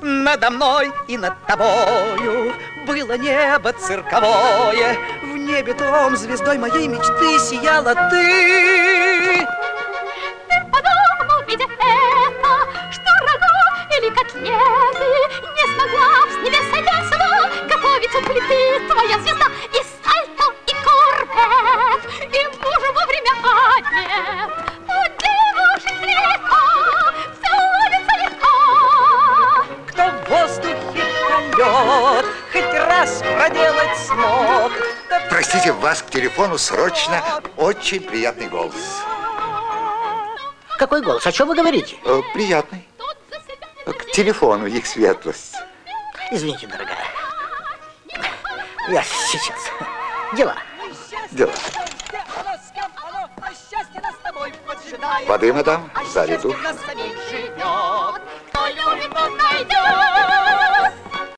надо мной и над тобою было небо цирковое. В небе том звездой моей мечты сияла ты. Ты подумал, видя это, что рагу или котлеты не смогла с небес сойдя готовить у плиты твоя звезда. И сальто, и курбет, и мужу вовремя обед. У девушек легко, все ладится легко. Кто в воздухе полет хоть раз проделать смог. Простите, у вас к телефону срочно очень приятный голос. Какой голос? О чем вы говорите? Приятный. К телефону, их светлость. Извините, дорогая. Я сейчас. Дела. Дела. Воды, мадам, за еду. Кто любит, тот найдет.